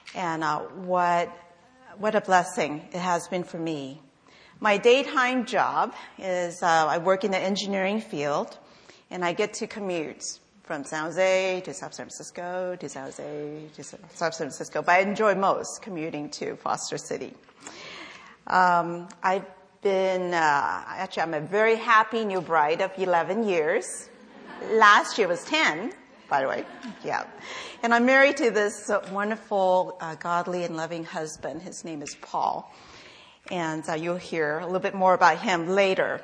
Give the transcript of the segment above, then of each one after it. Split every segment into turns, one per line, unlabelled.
And what a blessing it has been for me. My daytime job is I work in the engineering field, and I get to commute from San Jose to South San Francisco to San Jose to South San Francisco. But I enjoy most commuting to Foster City. I've been, actually I'm a very happy new bride of 11 years. Last year was 10, by the way. Yeah. And I'm married to this wonderful, godly and loving husband. His name is Paul. And you'll hear a little bit more about him later.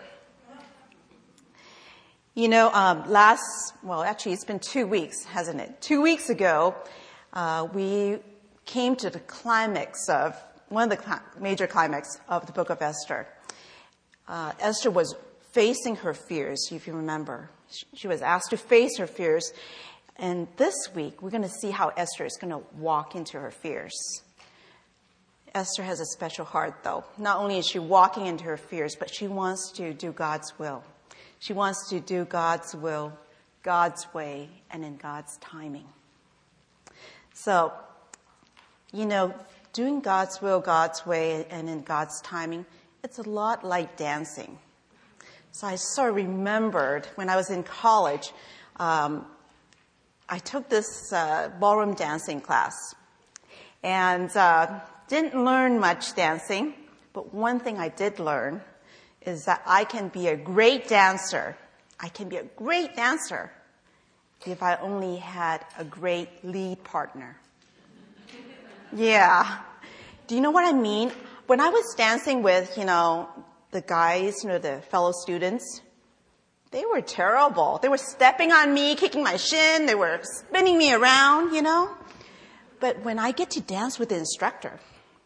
You know, actually it's been 2 weeks, hasn't it? 2 weeks ago, we came to the climax of, one of the major climax of the book of Esther. Esther was facing her fears, if you remember. She was asked to face her fears. And this week, we're going to see how Esther is going to walk into her fears. Esther has a special heart, though. Not only is she walking into her fears, but she wants to do God's will. She wants to do God's will, God's way, and in God's timing. So, you know, doing God's will, God's way, and in God's timing, it's a lot like dancing. So I sort of remembered when I was in college, I took this ballroom dancing class. And didn't learn much dancing, but one thing I did learn is that I can be a great dancer. I can be a great dancer if I only had a great lead partner. Yeah. Do you know what I mean? When I was dancing with, the guys, the fellow students, they were terrible. They were stepping on me, kicking my shin. They were spinning me around, But when I get to dance with the instructor,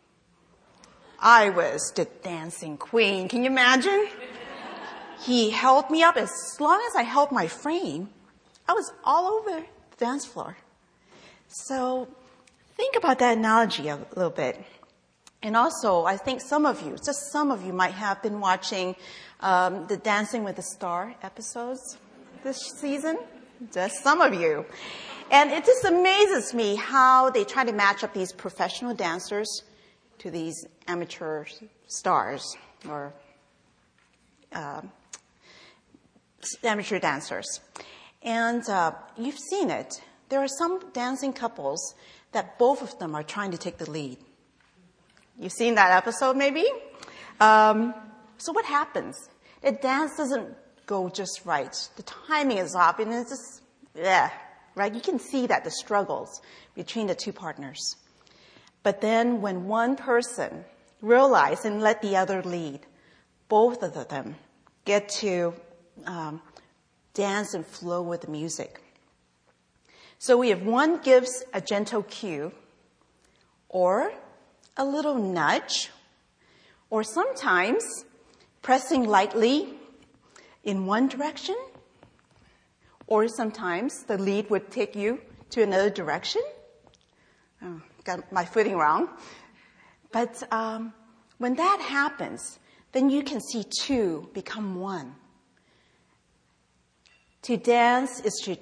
I was the dancing queen. Can you imagine? He held me up. As long as I held my frame, I was all over the dance floor. So think about that analogy a little bit. And also, I think some of you might have been watching the Dancing with the Stars episodes this season. Just some of you. And it just amazes me how they try to match up these professional dancers to these amateur stars or amateur dancers. And you've seen it. There are some dancing couples that both of them are trying to take the lead. You've seen that episode maybe? So what happens? The dance doesn't go just right. The timing is off and it's just, right? You can see that the struggles between the two partners. But then when one person realizes and let the other lead, both of them get to dance and flow with the music. So we have one gives a gentle cue or a little nudge or sometimes pressing lightly in one direction or sometimes the lead would take you to another direction. Oh, got my footing wrong. But when that happens, then you can see two become one. To dance is to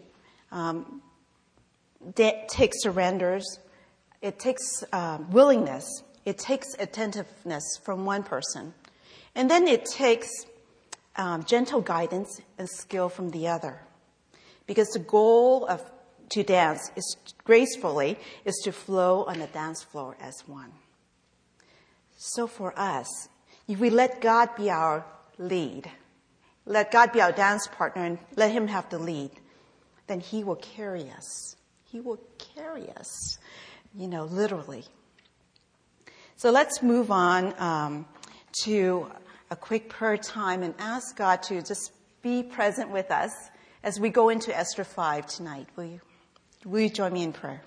take surrenders. It takes willingness. It takes attentiveness from one person. And then it takes gentle guidance and skill from the other. Because the goal to dance gracefully is to flow on the dance floor as one. So for us, if we let God be our lead, let God be our dance partner and let him have the lead, then he will carry us. He will carry us, literally. So let's move on to a quick prayer time and ask God to just be present with us as we go into Esther 5 tonight. Will you join me in prayer?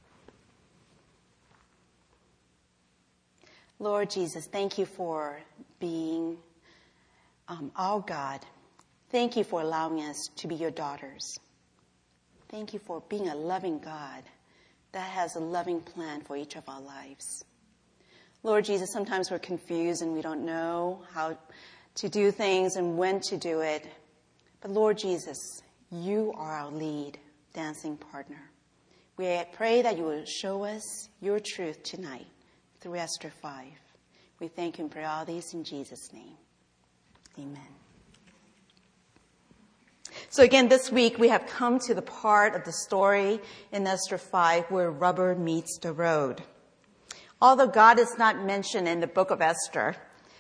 Lord Jesus, thank you for being our God. Thank you for allowing us to be your daughters. Thank you for being a loving God that has a loving plan for each of our lives. Lord Jesus, sometimes we're confused and we don't know how to do things and when to do it. But Lord Jesus, you are our lead dancing partner. We pray that you will show us your truth tonight through Esther 5. We thank you and pray all these in Jesus' name. Amen. So again, this week we have come to the part of the story in Esther 5 where rubber meets the road. Although God is not mentioned in the book of Esther,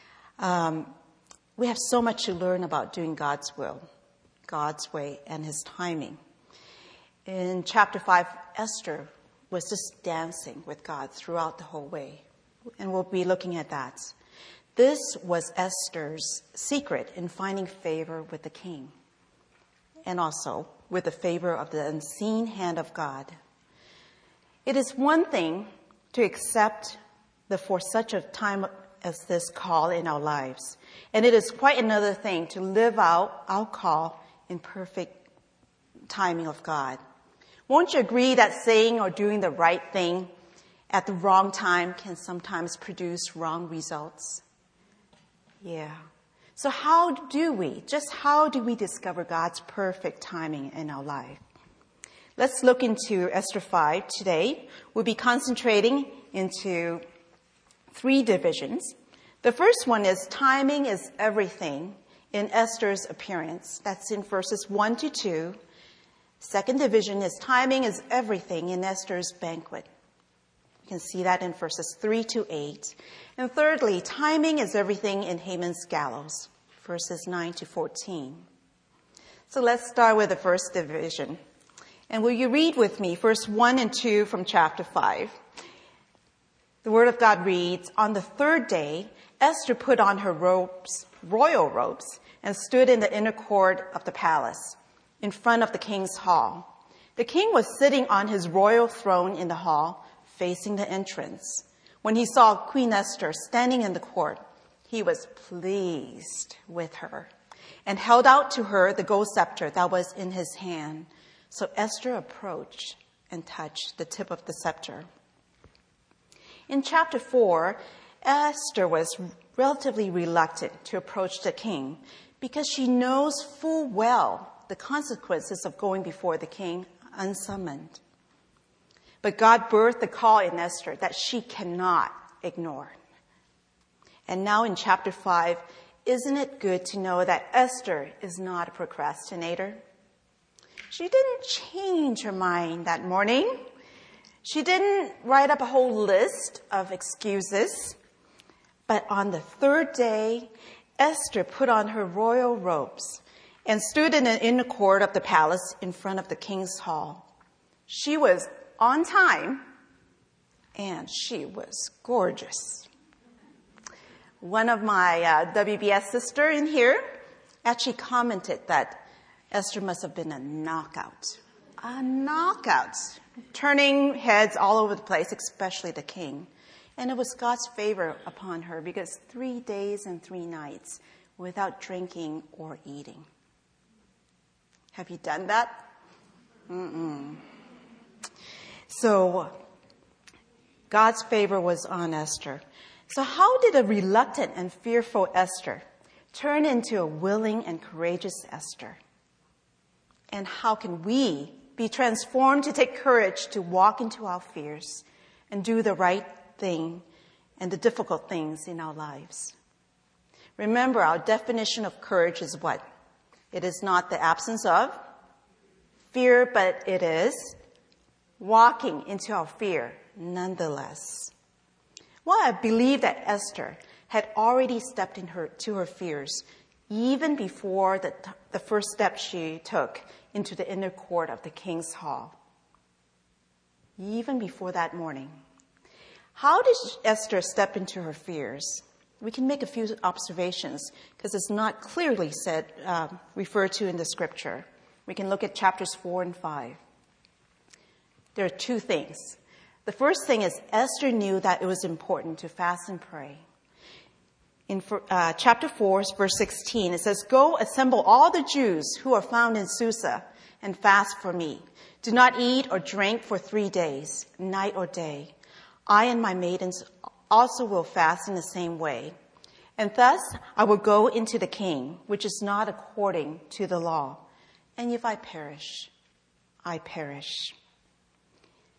we have so much to learn about doing God's will, God's way, and his timing. In chapter 5, Esther was just dancing with God throughout the whole way. And we'll be looking at that. This was Esther's secret in finding favor with the king. And also with the favor of the unseen hand of God. It is one thing to accept for such a time as this call in our lives. And it is quite another thing to live out our call in perfect timing of God. Won't you agree that saying or doing the right thing at the wrong time can sometimes produce wrong results? Yeah. So how do we discover God's perfect timing in our life? Let's look into Esther 5 today. We'll be concentrating into 3 divisions. The first one is timing is everything in Esther's appearance. That's in verses 1 to 2. Second division is timing is everything in Esther's banquet. You can see that in verses 3 to 8. And thirdly, timing is everything in Haman's gallows, verses 9 to 14. So let's start with the first division. And will you read with me verse 1 and 2 from chapter 5? The word of God reads, "On the 3rd day, Esther put on her robes, royal robes, and stood in the inner court of the palace, in front of the king's hall. The king was sitting on his royal throne in the hall, facing the entrance. When he saw Queen Esther standing in the court, he was pleased with her and held out to her the gold scepter that was in his hand. So Esther approached and touched the tip of the scepter." In chapter 4, Esther was relatively reluctant to approach the king because she knows full well the consequences of going before the king unsummoned. But God birthed the call in Esther that she cannot ignore. And now in chapter 5, isn't it good to know that Esther is not a procrastinator? She didn't change her mind that morning. She didn't write up a whole list of excuses. But on the 3rd day, Esther put on her royal robes and stood in the inner court of the palace in front of the king's hall. She was on time, and she was gorgeous. One of my WBS sister in here actually commented that Esther must have been a knockout. A knockout, turning heads all over the place, especially the king. And it was God's favor upon her because 3 days and 3 nights without drinking or eating. Have you done that? So God's favor was on Esther. So how did a reluctant and fearful Esther turn into a willing and courageous Esther? And how can we be transformed to take courage to walk into our fears and do the right thing and the difficult things in our lives? Remember, our definition of courage is what? It is not the absence of fear, but it is walking into our fear nonetheless. Well, I believe that Esther had already stepped to her fears even before the first step she took into the inner court of the king's hall. Even before that morning. How did Esther step into her fears? We can make a few observations because it's not clearly referred to in the scripture. We can look at chapters 4 and 5. There are 2 things. The first thing is Esther knew that it was important to fast and pray. In chapter 4, verse 16, it says, "Go assemble all the Jews who are found in Susa and fast for me. Do not eat or drink for 3 days, night or day. I and my maidens also will fast in the same way. And thus I will go into the king, which is not according to the law. And if I perish, I perish."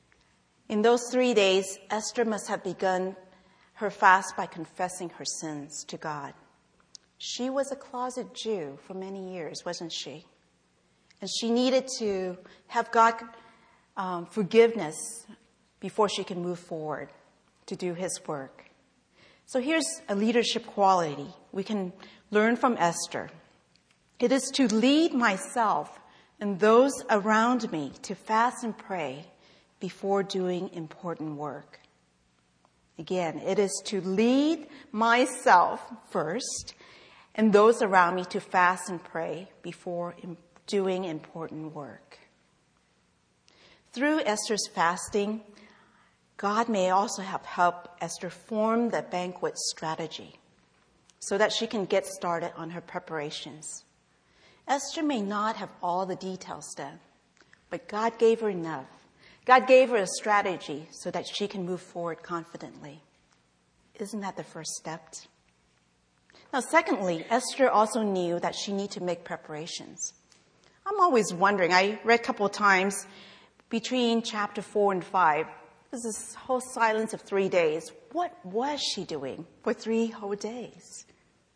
In those 3 days, Esther must have begun her fast by confessing her sins to God. She was a closet Jew for many years, wasn't she? And she needed to have God forgiveness before she can move forward to do his work. So here's a leadership quality we can learn from Esther. It is to lead myself and those around me to fast and pray before doing important work. Again, it is to lead myself first and those around me to fast and pray before doing important work. Through Esther's fasting, God may also have helped Esther form the banquet strategy so that she can get started on her preparations. Esther may not have all the details done, but God gave her enough. God gave her a strategy so that she can move forward confidently. Isn't that the first step? Now, secondly, Esther also knew that she needed to make preparations. I'm always wondering, I read a couple of times between chapter 4 and 5, there's this whole silence of 3 days. What was she doing for 3 whole days?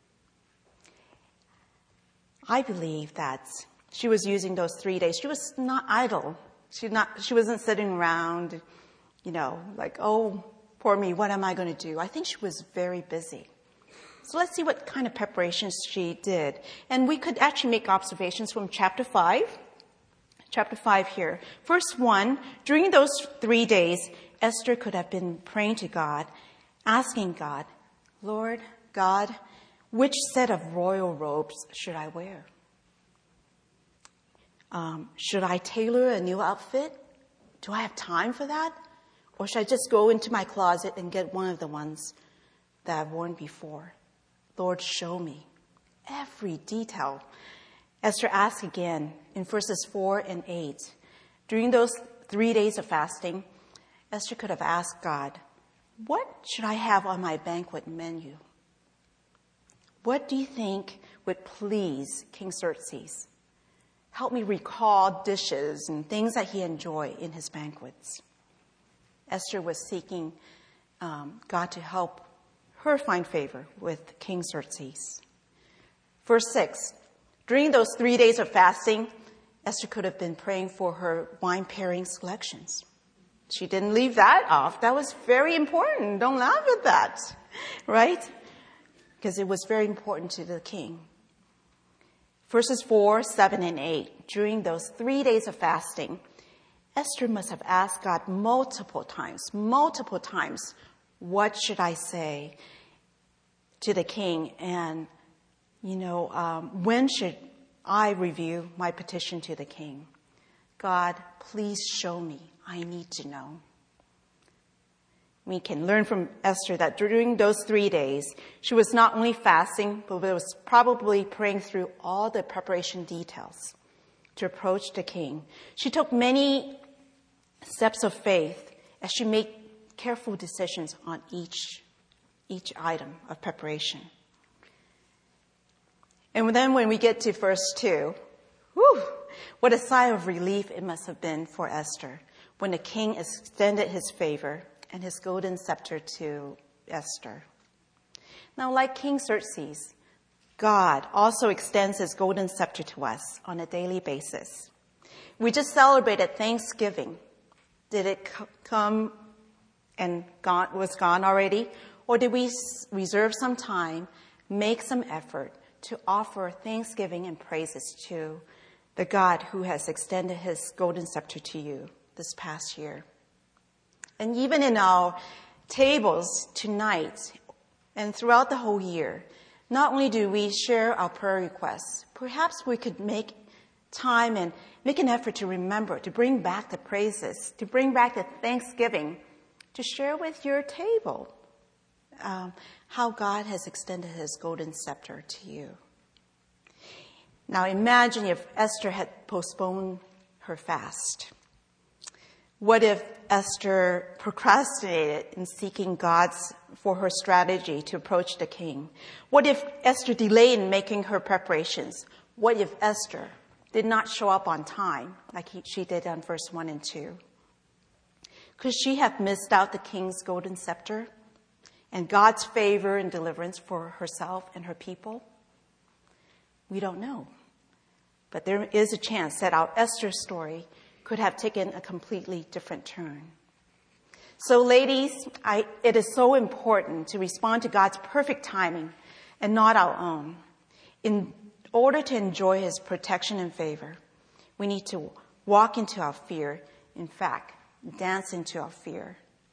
I believe that she was using those 3 days. She was not idle. She wasn't sitting around, like, oh, poor me, what am I going to do? I think she was very busy. So let's see what kind of preparations she did. And we could actually make observations from chapter 5. Chapter 5 here. First one, during those 3 days, Esther could have been praying to God, asking God, Lord God, which set of royal robes should I wear? Should I tailor a new outfit? Do I have time for that? Or should I just go into my closet and get one of the ones that I've worn before? Lord, show me every detail. Esther asked again in verses 4 and 8. During those 3 days of fasting, Esther could have asked God, what should I have on my banquet menu? What do you think would please King Xerxes? Help me recall dishes and things that he enjoyed in his banquets. Esther was seeking God to help her find favor with King Xerxes. Verse 6, during those 3 days of fasting, Esther could have been praying for her wine pairing selections. She didn't leave that off. That was very important. Don't laugh at that, right? Because it was very important to the king. Verses 4, 7, and 8, during those 3 days of fasting, Esther must have asked God multiple times, what should I say to the king? And, when should I review my petition to the king? God, please show me. I need to know. We can learn from Esther that during those 3 days, she was not only fasting, but was probably praying through all the preparation details to approach the king. She took many steps of faith as she made careful decisions on each item of preparation. And then when we get to verse 2, what a sigh of relief it must have been for Esther when the king extended his favor and his golden scepter to Esther. Now, like King Xerxes, God also extends his golden scepter to us on a daily basis. We just celebrated Thanksgiving. Did it come and was gone already? Or did we reserve some time, make some effort to offer thanksgiving and praises to the God who has extended his golden scepter to you this past year? And even in our tables tonight and throughout the whole year, not only do we share our prayer requests, perhaps we could make time and make an effort to remember, to bring back the praises, to bring back the thanksgiving, to share with your table how God has extended his golden scepter to you. Now imagine if Esther had postponed her fast. What if Esther procrastinated in seeking for her strategy to approach the king? What if Esther delayed in making her preparations? What if Esther did not show up on time like she did on verse 1 and 2? Could she have missed out the king's golden scepter and God's favor and deliverance for herself and her people? We don't know. But there is a chance that our Esther story could have taken a completely different turn. So ladies, it is so important to respond to God's perfect timing and not our own. In order to enjoy his protection and favor, we need to walk into our fear. In fact, dance into our fear.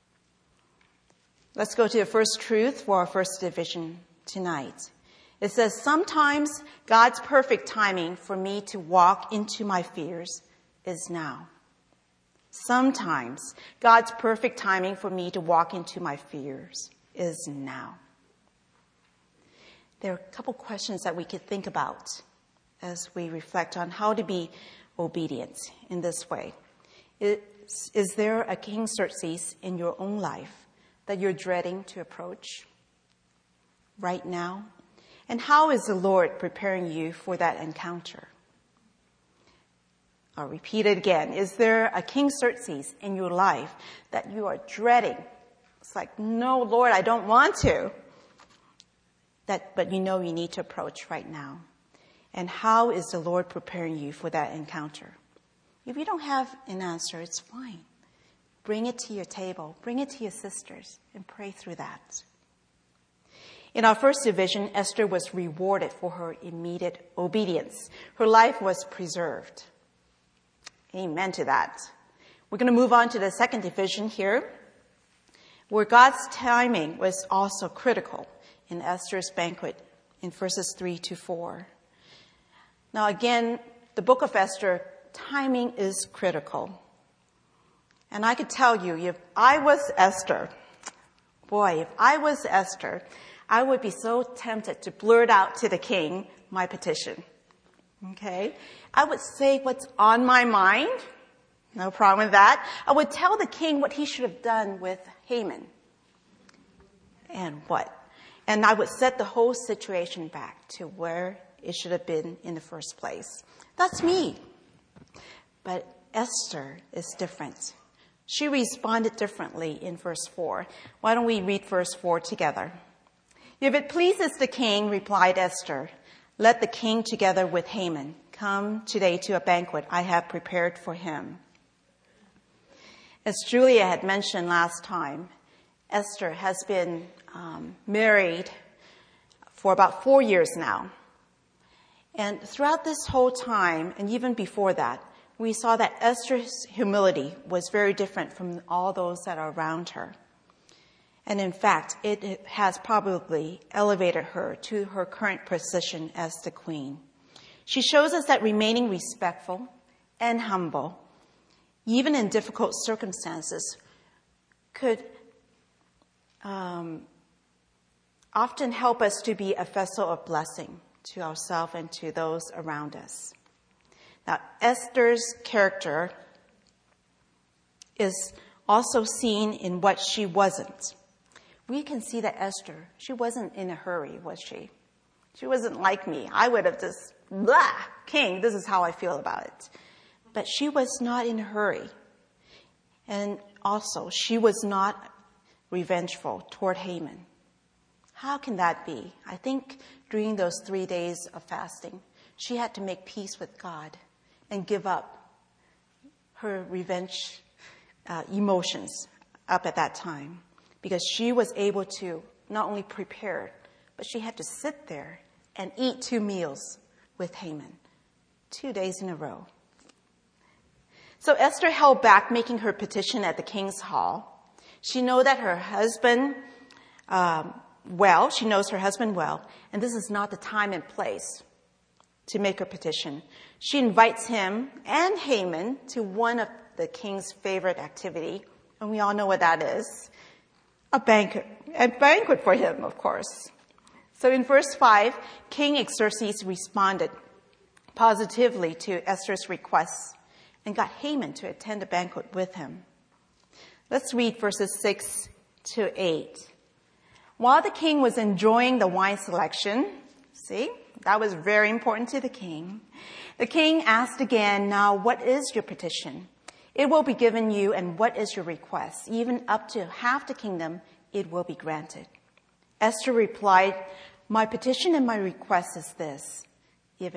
Let's go to the first truth for our first division tonight. It says, sometimes God's perfect timing for me to walk into my fears is now. Sometimes God's perfect timing for me to walk into my fears is now. There are a couple questions that we could think about as we reflect on how to be obedient in this way. Is there a King Xerxes in your own life that you're dreading to approach right now? And how is the Lord preparing you for that encounter? I'll repeat it again. Is there a King Xerxes in your life that you are dreading? It's like, no, Lord, I don't want to. But you know you need to approach right now. And how is the Lord preparing you for that encounter? If you don't have an answer, it's fine. Bring it to your table. Bring it to your sisters and pray through that. In our first division, Esther was rewarded for her immediate obedience. Her life was preserved. Amen to that. We're going to move on to the second division here, where God's timing was also critical in Esther's banquet in verses 3-4. Now again, the book of Esther, timing is critical. And I could tell you, if I was Esther, I would be so tempted to blurt out to the king my petition. Okay? I would say what's on my mind. No problem with that. I would tell the king what he should have done with Haman. And what? And I would set the whole situation back to where it should have been in the first place. That's me. But Esther is different. She responded differently in verse 4. Why don't we read verse 4 together? If it pleases the king, replied Esther, let the king together with Haman come today to a banquet I have prepared for him. As Julia had mentioned last time, Esther has been married for about 4 years now. And throughout this whole time, and even before that, we saw that Esther's humility was very different from all those that are around her. And in fact, it has probably elevated her to her current position as the queen. She shows us that remaining respectful and humble, even in difficult circumstances, could often help us to be a vessel of blessing to ourselves and to those around us. Now, Esther's character is also seen in what she wasn't. We can see that Esther, she wasn't in a hurry, was she? She wasn't like me. I would have just, king, this is how I feel about it. But she was not in a hurry. And also, she was not revengeful toward Haman. How can that be? I think during those 3 days of fasting, she had to make peace with God and give up her revenge emotions up at that time. Because she was able to not only prepare, but she had to sit there and eat 2 meals with Haman, 2 days in a row. So Esther held back making her petition at the king's hall. She knows that her husband, she knows her husband well, and this is not the time and place to make her petition. She invites him and Haman to one of the king's favorite activity, and we all know what that is. A banquet for him, of course. So in verse 5, King Xerxes responded positively to Esther's requests and got Haman to attend the banquet with him. Let's read verses 6-8. While the king was enjoying the wine selection, see, that was very important to the king. The king asked again, now what is your petition? It will be given you, and what is your request? Even up to half the kingdom, it will be granted. Esther replied, my petition and my request is this. If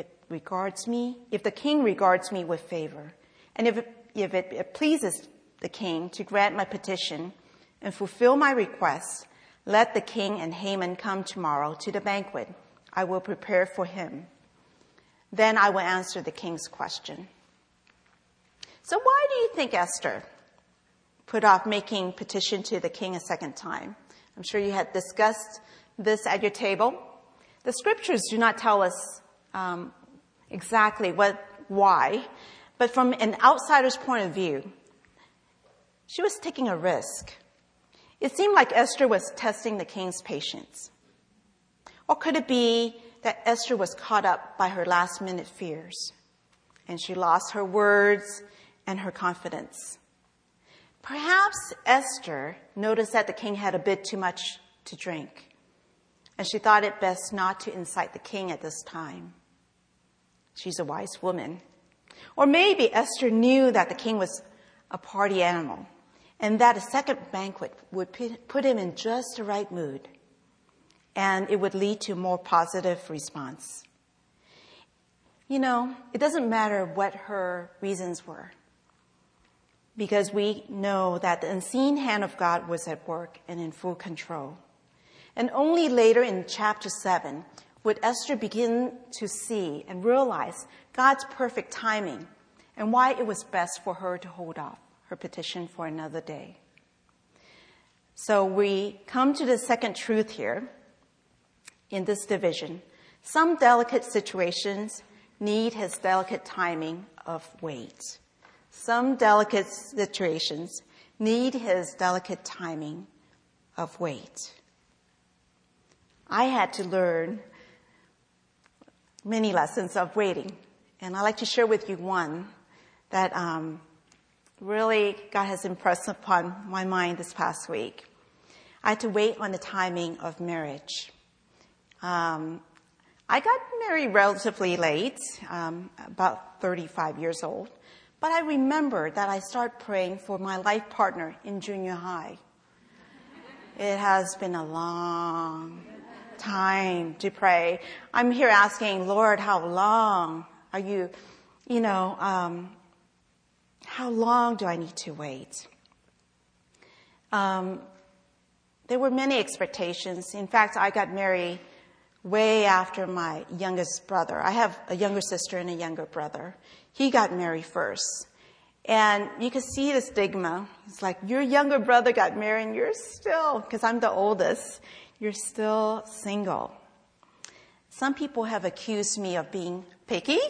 the king regards me with favor, and if it pleases the king to grant my petition and fulfill my request, let the king and Haman come tomorrow to the banquet. I will prepare for him. Then I will answer the king's question. So why do you think Esther put off making petition to the king a second time? I'm sure you had discussed this at your table. The scriptures do not tell us exactly why, but from an outsider's point of view, she was taking a risk. It seemed like Esther was testing the king's patience. Or could it be that Esther was caught up by her last-minute fears, and she lost her words and her confidence? Perhaps Esther noticed that the king had a bit too much to drink, and she thought it best not to incite the king at this time. She's a wise woman. Or maybe Esther knew that the king was a party animal, and that a second banquet would put him in just the right mood, and it would lead to a more positive response. You know, it doesn't matter what her reasons were, because we know that the unseen hand of God was at work and in full control. And only later in chapter 7 would Esther begin to see and realize God's perfect timing and why it was best for her to hold off her petition for another day. So we come to the second truth here in this division. Some delicate situations need his delicate timing of wait. Some delicate situations need his delicate timing of wait. I had to learn many lessons of waiting, and I'd like to share with you one that really God has impressed upon my mind this past week. I had to wait on the timing of marriage. I got married relatively late, about 35 years old, but I remember that I started praying for my life partner in junior high. It has been a long time to pray. I'm here asking, Lord, how long are you, how long do I need to wait? There were many expectations. In fact, I got married way after my youngest brother. I have a younger sister and a younger brother. He got married first. And you can see the stigma. It's like, your younger brother got married and you're still, because I'm the oldest, you're still single. Some people have accused me of being picky,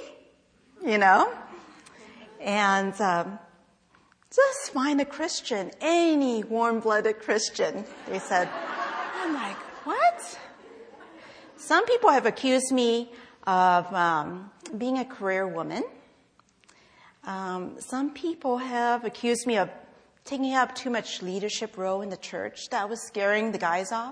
and just find a Christian, any warm-blooded Christian, they said. I'm like, what? Some people have accused me of being a career woman. Some people have accused me of taking up too much leadership role in the church. That was scaring the guys off.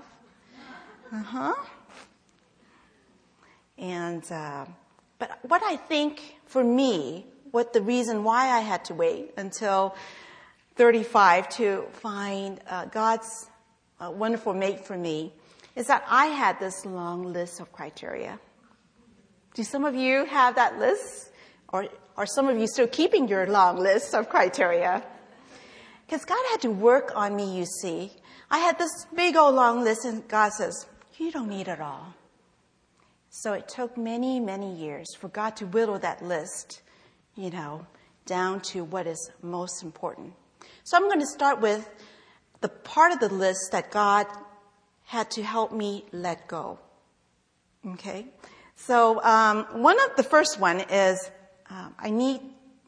And but what I think for me, what the reason why I had to wait until 35 to find God's wonderful mate for me is that I had this long list of criteria. Do some of you have that list? Or are some of you still keeping your long list of criteria? Because God had to work on me, you see. I had this big old long list, and God says, you don't need it all. So it took many, many years for God to whittle that list, down to what is most important. So I'm going to start with the part of the list that God had to help me let go. Okay? So the first one is I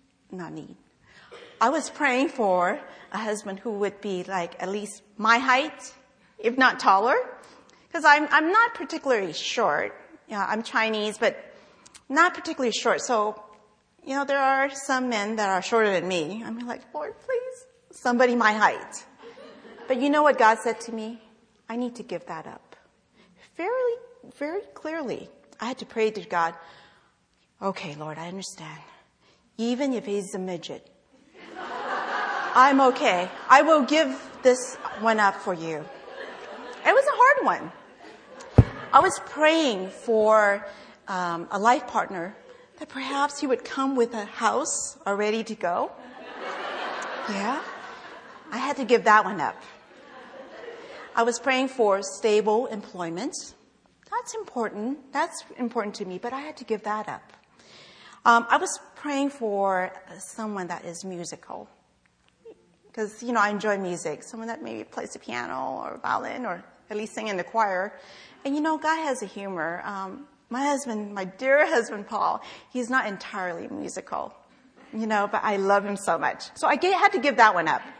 was praying for a husband who would be like at least my height, if not taller, because I'm not particularly short. I'm Chinese, but not particularly short. So, there are some men that are shorter than me. I'm like, Lord, please, somebody my height. But you know what God said to me? I need to give that up. Very, very clearly, I had to pray to God, okay, Lord, I understand. Even if he's a midget, I'm okay. I will give this one up for you. It was a hard one. I was praying for a life partner that perhaps he would come with a house all ready to go. Yeah. I had to give that one up. I was praying for stable employment. That's important. That's important to me, but I had to give that up. I was praying for someone that is musical. Because, I enjoy music. Someone that maybe plays the piano or violin or at least sing in the choir. And, God has a humor. My husband, my dear husband, Paul, he's not entirely musical, but I love him so much. So I had to give that one up.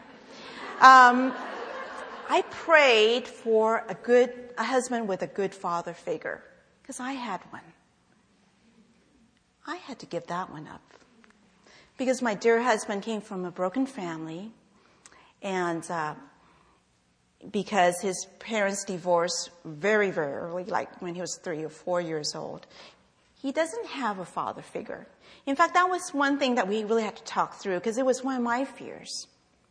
I prayed for a husband with a good father figure because I had one. I had to give that one up because my dear husband came from a broken family. And because his parents divorced very, very early, like when he was 3 or 4 years old, he doesn't have a father figure. In fact, that was one thing that we really had to talk through because it was one of my fears.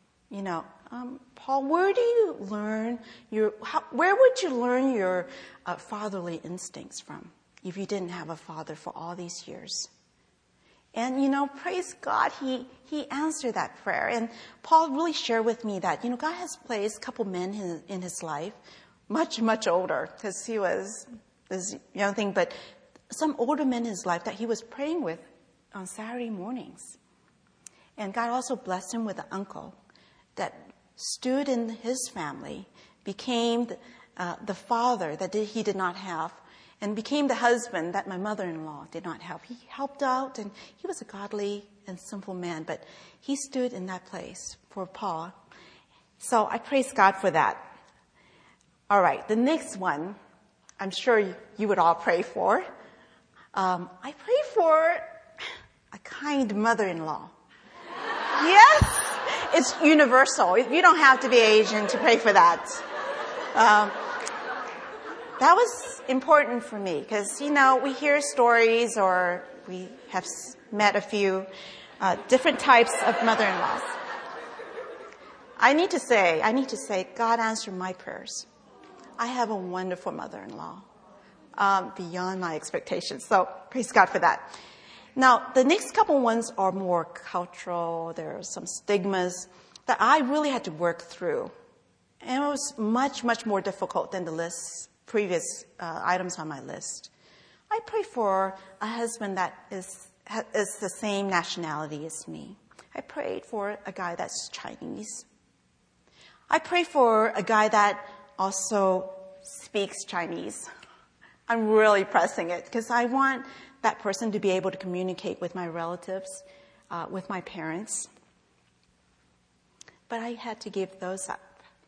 Paul, where do you learn where would you learn your fatherly instincts from if you didn't have a father for all these years? And, praise God, he answered that prayer. And Paul really shared with me that, God has placed a couple men in his life, much, much older, because he was this young thing, but some older men in his life that he was praying with on Saturday mornings. And God also blessed him with an uncle that stood in his family, became the father that he did not have, and became the husband that my mother-in-law did not have. He helped out, and he was a godly and simple man, but he stood in that place for Paul. So I praise God for that. All right, the next one, I'm sure you would all pray for. I pray for a kind mother-in-law. Yes, it's universal. You don't have to be Asian to pray for that. That was important for me because, we hear stories or we have met a few different types of mother-in-laws. I need to say, God answered my prayers. I have a wonderful mother-in-law, beyond my expectations. So praise God for that. Now, the next couple ones are more cultural. There are some stigmas that I really had to work through. And it was much, much more difficult than the previous items on my list. I pray for a husband that is the same nationality as me. I prayed for a guy that's Chinese. I pray for a guy that also speaks Chinese. I'm really pressing it because I want that person to be able to communicate with my relatives, with my parents. But I had to give those up.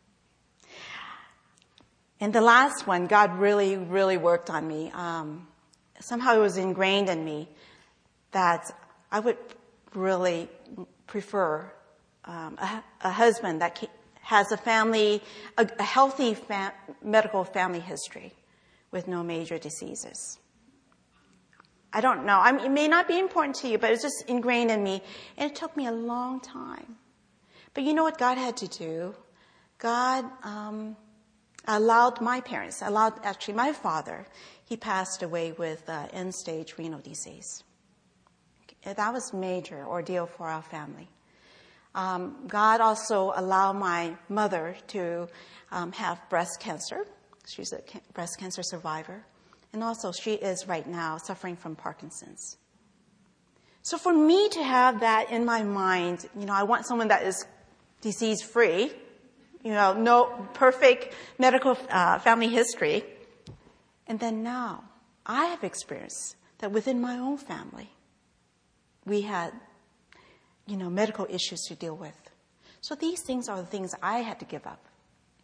And the last one, God really, really worked on me. Somehow it was ingrained in me that I would really prefer a husband that has a healthy medical family history with no major diseases. I don't know. It may not be important to you, but it's just ingrained in me. And it took me a long time. But you know what God had to do? God allowed my father, he passed away with end-stage renal disease. That was a major ordeal for our family. God also allowed my mother to have breast cancer. She's a breast cancer survivor. And also she is right now suffering from Parkinson's. So for me to have that in my mind, I want someone that is disease-free, no perfect medical family history. And then now I have experienced that within my own family, we had, medical issues to deal with. So these things are the things I had to give up.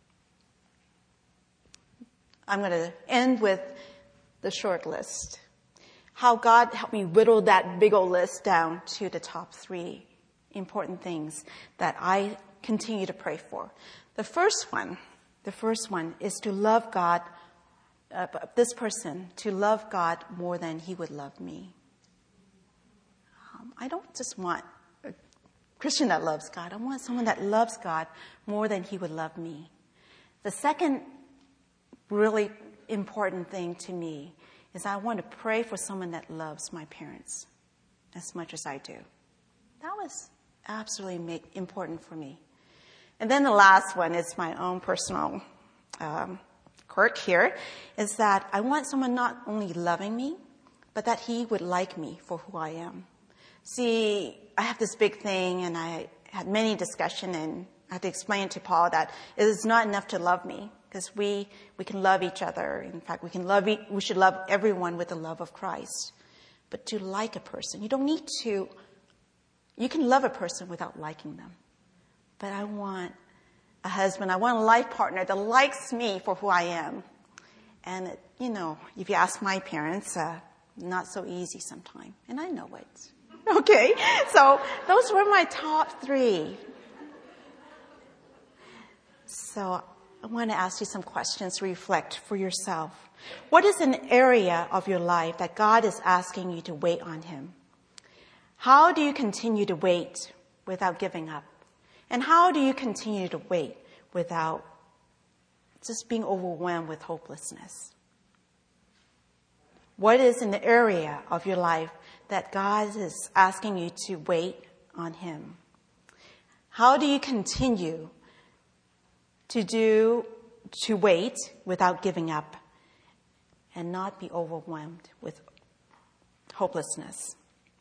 I'm going to end with the short list. How God helped me whittle that big old list down to the top 3 important things that I continue to pray for. The first one is to love God, this person, to love God more than he would love me. I don't just want Christian that loves God. I want someone that loves God more than he would love me. The second really important thing to me is I want to pray for someone that loves my parents as much as I do. That was absolutely important for me. And then the last one is my own personal quirk here, is that I want someone not only loving me, but that he would like me for who I am. See, I have this big thing, and I had many discussions, and I had to explain to Paul that it is not enough to love me, because we can love each other. In fact, we should love everyone with the love of Christ. But to like a person, you can love a person without liking them. But I want a husband, I want a life partner that likes me for who I am. And, if you ask my parents, not so easy sometimes. And I know it. Okay, so those were my top 3. So I want to ask you some questions to reflect for yourself. What is an area of your life that God is asking you to wait on him? How do you continue to wait without giving up? And how do you continue to wait without just being overwhelmed with hopelessness? What is an area of your life that God is asking you to wait on him? How do you continue to wait without giving up and not be overwhelmed with hopelessness?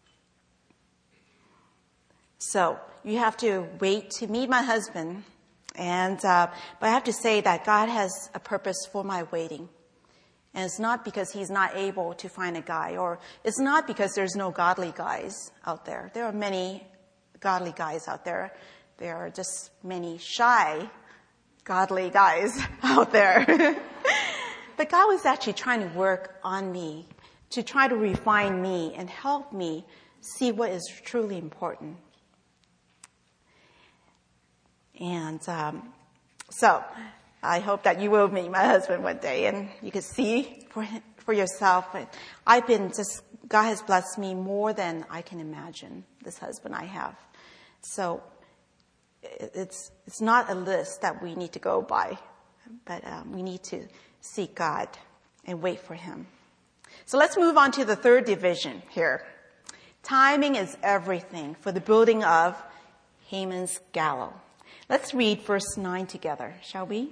So you have to wait to meet my husband, but I have to say that God has a purpose for my waiting. And it's not because he's not able to find a guy, or it's not because there's no godly guys out there. There are many godly guys out there. There are just many shy godly guys out there. But God was actually trying to work on me, to try to refine me and help me see what is truly important. And so I hope that you will meet my husband one day and you can see for yourself. God has blessed me more than I can imagine, this husband I have. So it's not a list that we need to go by, but we need to seek God and wait for him. So let's move on to the third division here. Timing is everything for the building of Haman's gallows. Let's read verse 9 together, shall we?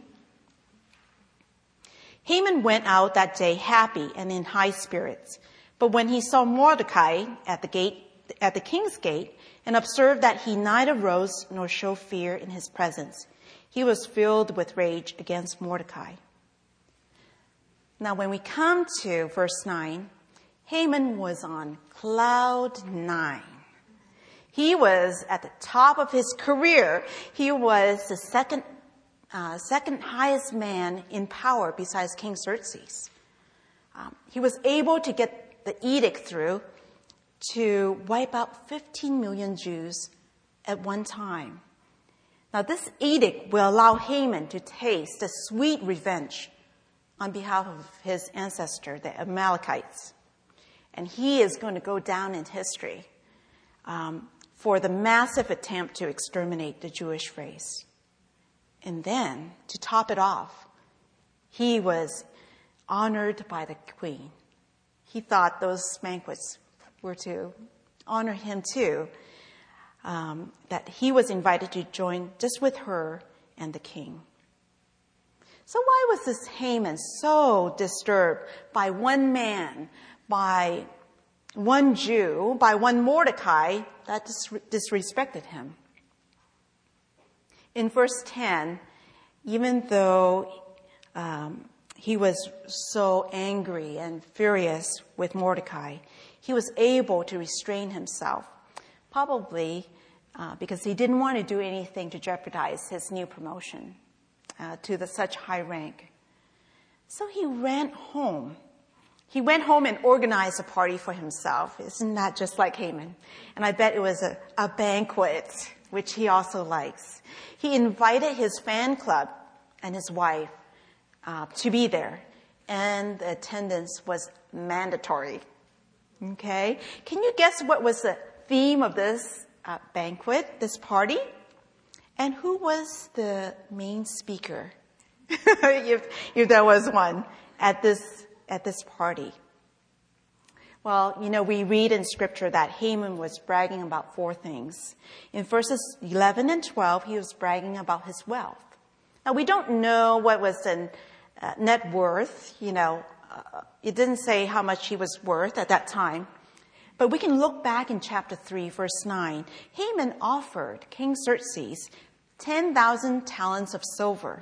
Haman went out that day happy and in high spirits. But when he saw Mordecai at the king's gate, and observed that he neither rose nor showed fear in his presence, he was filled with rage against Mordecai. Now, when we come to verse 9, Haman was on cloud 9. He was at the top of his career. He was the second highest man in power besides King Xerxes. He was able to get the edict through to wipe out 15 million Jews at one time. Now, this edict will allow Haman to taste the sweet revenge on behalf of his ancestor, the Amalekites. And he is going to go down in history for the massive attempt to exterminate the Jewish race. And then, to top it off, he was honored by the queen. He thought those banquets were to honor him too, that he was invited to join just with her and the king. So why was this Haman so disturbed by one man, by one Jew, by one Mordecai that disrespected him? In verse 10, even though he was so angry and furious with Mordecai, he was able to restrain himself, probably because he didn't want to do anything to jeopardize his new promotion to such high rank. So he ran home. He went home and organized a party for himself. Isn't that just like Haman? And I bet it was a banquet, which he also likes. He invited his fan club and his wife to be there, and the attendance was mandatory. Okay? Can you guess what was the theme of this banquet, this party. And who was the main speaker? if there was one at this party. Well, we read in scripture that Haman was bragging about 4 things. In verses 11 and 12, he was bragging about his wealth. Now, we don't know what was the net worth, it didn't say how much he was worth at that time. But we can look back in chapter 3, verse 9. Haman offered King Xerxes 10,000 talents of silver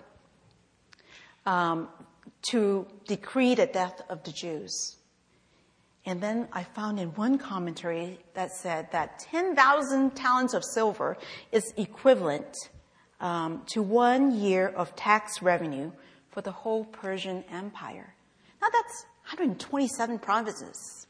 to decree the death of the Jews. And then I found in one commentary that said that 10,000 talents of silver is equivalent to 1 year of tax revenue for the whole Persian Empire. Now that's 127 provinces.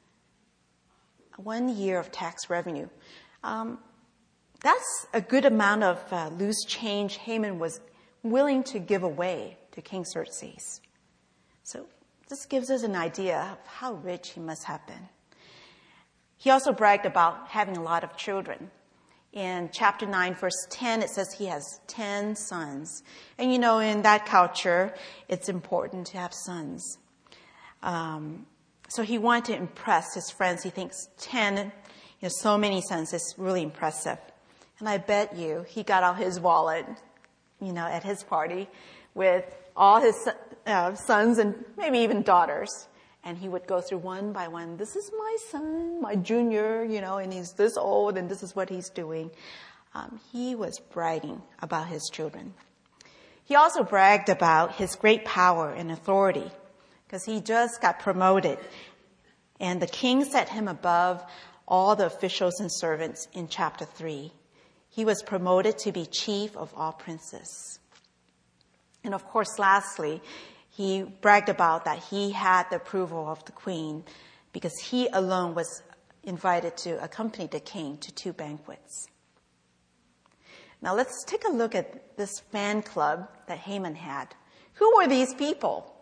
1 year of tax revenue. That's a good amount of loose change Haman was willing to give away to King Xerxes. So this gives us an idea of how rich he must have been. He also bragged about having a lot of children. In chapter 9, verse 10, it says he has 10 sons. And in that culture, it's important to have sons. So he wanted to impress his friends. He thinks 10, so many sons is really impressive. And I bet you he got out his wallet, at his party with all his sons and maybe even daughters. And he would go through one by one. This is my son, my junior, and he's this old and this is what he's doing. He was bragging about his children. He also bragged about his great power and authority because he just got promoted. And the king set him above all the officials and servants in chapter 3. He was promoted to be chief of all princes. And of course, lastly, he bragged about that he had the approval of the queen because he alone was invited to accompany the king to 2 banquets. Now let's take a look at this fan club that Haman had. Who were these people?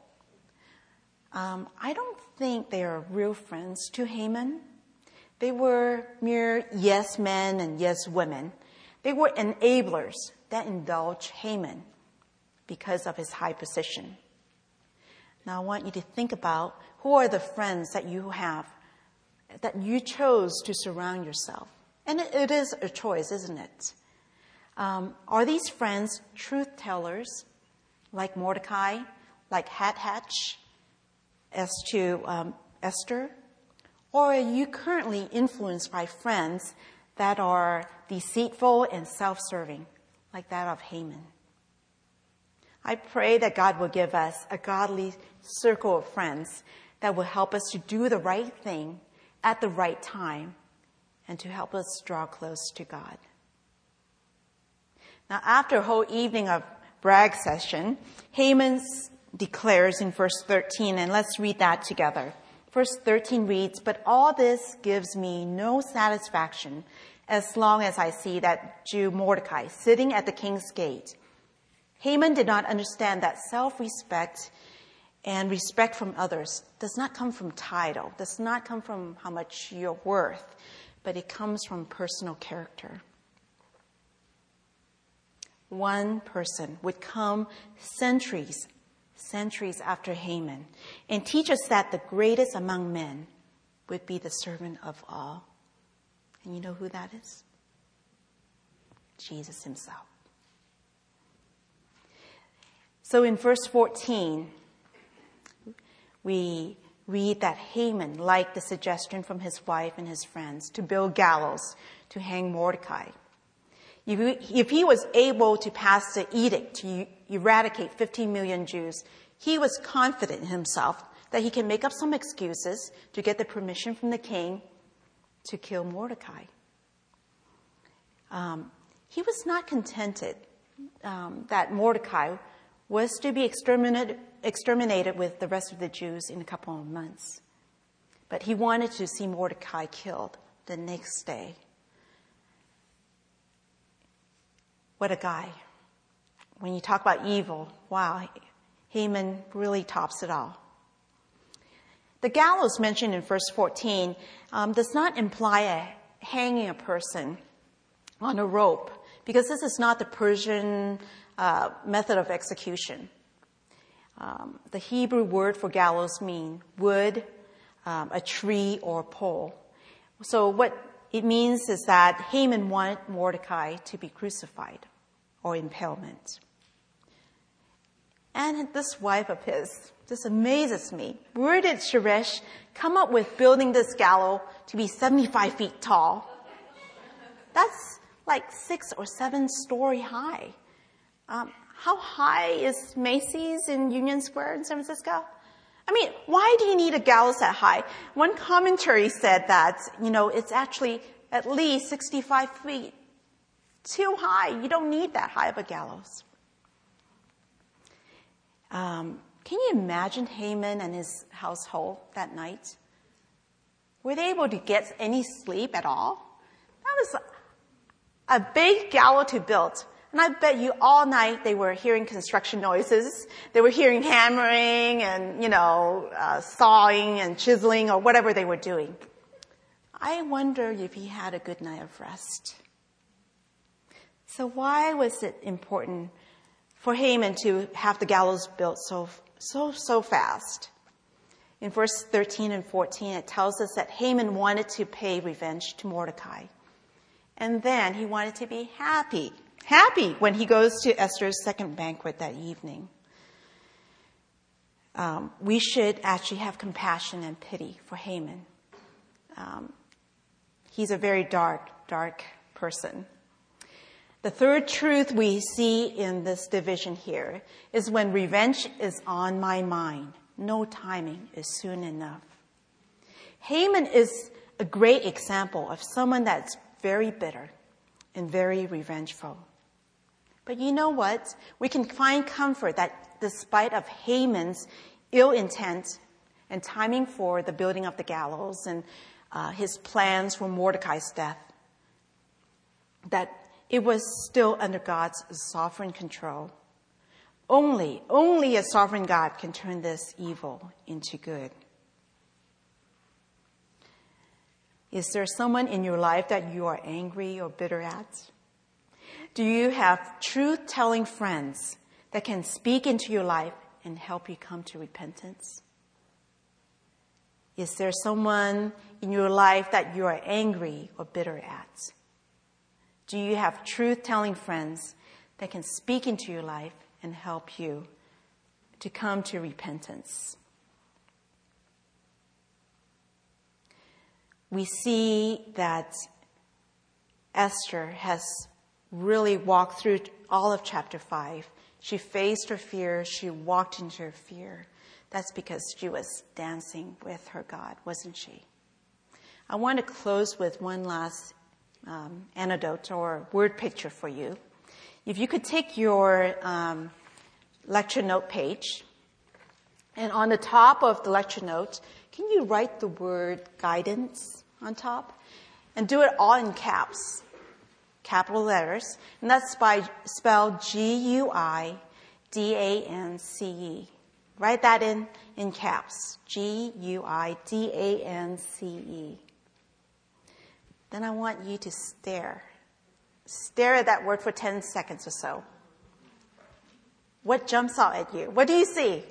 I don't think they are real friends to Haman. They were mere yes men and yes women. They were enablers that indulged Haman because of his high position. Now I want you to think about who are the friends that you have, that you chose to surround yourself. And it is a choice, isn't it? Are these friends truth tellers like Mordecai, like Hatch, as to Esther? Or are you currently influenced by friends that are deceitful and self-serving, like that of Haman? I pray that God will give us a godly circle of friends that will help us to do the right thing at the right time and to help us draw close to God. Now, after a whole evening of brag session, Haman declares in verse 13, and let's read that together. Verse 13 reads, "But all this gives me no satisfaction as long as I see that Jew Mordecai sitting at the king's gate." Haman did not understand that self-respect and respect from others does not come from title, does not come from how much you're worth, but it comes from personal character. One person would come centuries after Haman and teach us that the greatest among men would be the servant of all. And you know who that is? Jesus himself. So in verse 14, we read that Haman liked the suggestion from his wife and his friends to build gallows to hang Mordecai. If he was able to pass the edict to eradicate 15 million Jews, he was confident in himself that he can make up some excuses to get the permission from the king to kill Mordecai. He was not contented that Mordecai was to be exterminated with the rest of the Jews in a couple of months. But he wanted to see Mordecai killed the next day. What a guy. When you talk about evil, wow, Haman really tops it all. The gallows mentioned in verse 14 does not imply hanging a person on a rope, because this is not the Persian method of execution. The Hebrew word for gallows means wood, a tree, or a pole. So what it means is that Haman wanted Mordecai to be crucified or impalement. And this wife of his, this amazes me. Where did Zeresh come up with building this gallows to be 75 feet tall? That's like 6 or 7 story high. How high is Macy's in Union Square in San Francisco? I mean, why do you need a gallows that high? One commentary said that, it's actually at least 65 feet. Too high. You don't need that high of a gallows. Can you imagine Haman and his household that night? Were they able to get any sleep at all? That was a big gallows to build. And I bet you all night they were hearing construction noises. They were hearing hammering and, sawing and chiseling or whatever they were doing. I wonder if he had a good night of rest. So why was it important for Haman to have the gallows built so fast? In verse 13 and 14, it tells us that Haman wanted to pay revenge to Mordecai. And then he wanted to be happy when he goes to Esther's second banquet that evening. We should actually have compassion and pity for Haman. He's a very dark person. The third truth we see in this division here is when revenge is on my mind, no timing is soon enough. Haman is a great example of someone that's very bitter and very revengeful. But you know what? We can find comfort that despite of Haman's ill intent and timing for the building of the gallows and his plans for Mordecai's death, that it was still under God's sovereign control. Only a sovereign God can turn this evil into good. Is there someone in your life that you are angry or bitter at? Do you have truth-telling friends that can speak into your life and help you come to repentance? Is there someone in your life that you are angry or bitter at? Do you have truth-telling friends that can speak into your life and help you to come to repentance? We see that Esther has really walked through all of chapter 5. She faced her fear. She walked into her fear. That's because she was dancing with her God, wasn't she? I want to close with one last anecdote or word picture for you. If you could take your lecture note page, and on the top of the lecture note, can you write the word guidance on top? And do it all in caps, capital letters. And that's spelled G-U-I-D-A-N-C-E. Write that in caps, G-U-I-D-A-N-C-E. Then I want you to stare at that word for 10 seconds or so. What jumps out at you? What do you see?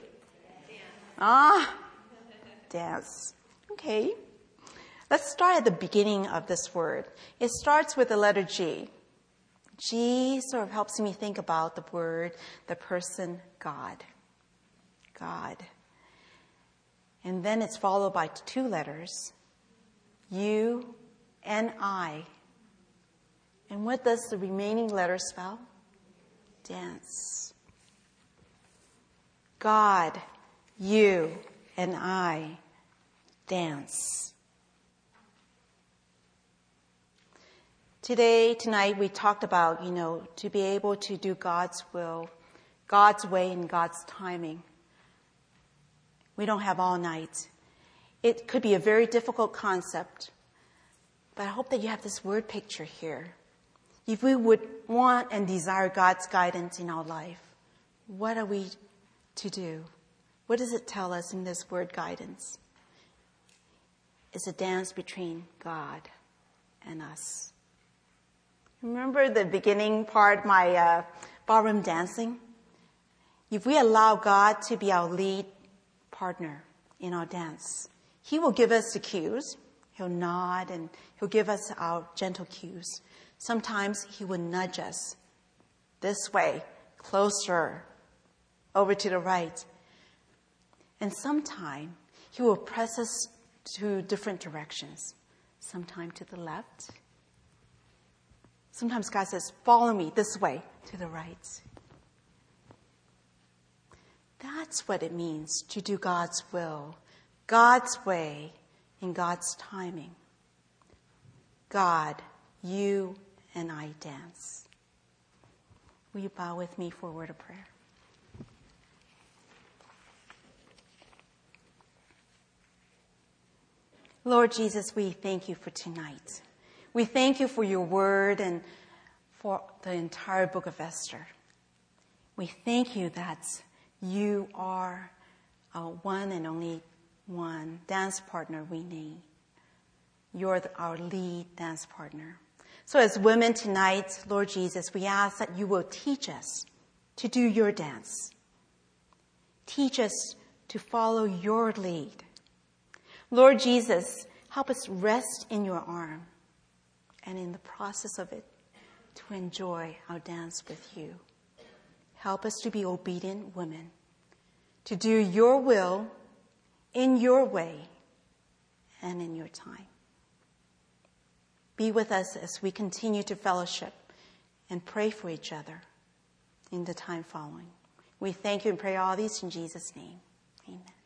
Dance. Okay. Let's start at the beginning of this word. It starts with the letter G. G sort of helps me think about the word, the person, God. God. And then it's followed by 2 letters, U and I. And what does the remaining letter spell? Dance. God, you, and I dance. Tonight, we talked about, to be able to do God's will, God's way, and God's timing. We don't have all night. It could be a very difficult concept, but I hope that you have this word picture here. If we would want and desire God's guidance in our life, what are we to do? What does it tell us in this word guidance? It's a dance between God and us. Remember the beginning part, my ballroom dancing? If we allow God to be our lead partner in our dance, He will give us the cues. He'll nod and He'll give us our gentle cues. Sometimes He will nudge us this way, closer, over to the right. And sometimes He will press us to different directions. Sometimes to the left. Sometimes God says, follow me this way, to the right. That's what it means to do God's will, God's way, in God's timing. God, you and I dance. Will you bow with me for a word of prayer? Lord Jesus, we thank you for tonight. We thank you for your word and for the entire book of Esther. We thank you that you are our one and only one dance partner we need. You're our lead dance partner. So as women tonight, Lord Jesus, we ask that you will teach us to do your dance. Teach us to follow your lead. Lord Jesus, help us rest in your arm and in the process of it to enjoy our dance with you. Help us to be obedient women, to do your will in your way and in your time. Be with us as we continue to fellowship and pray for each other in the time following. We thank you and pray all these in Jesus' name. Amen.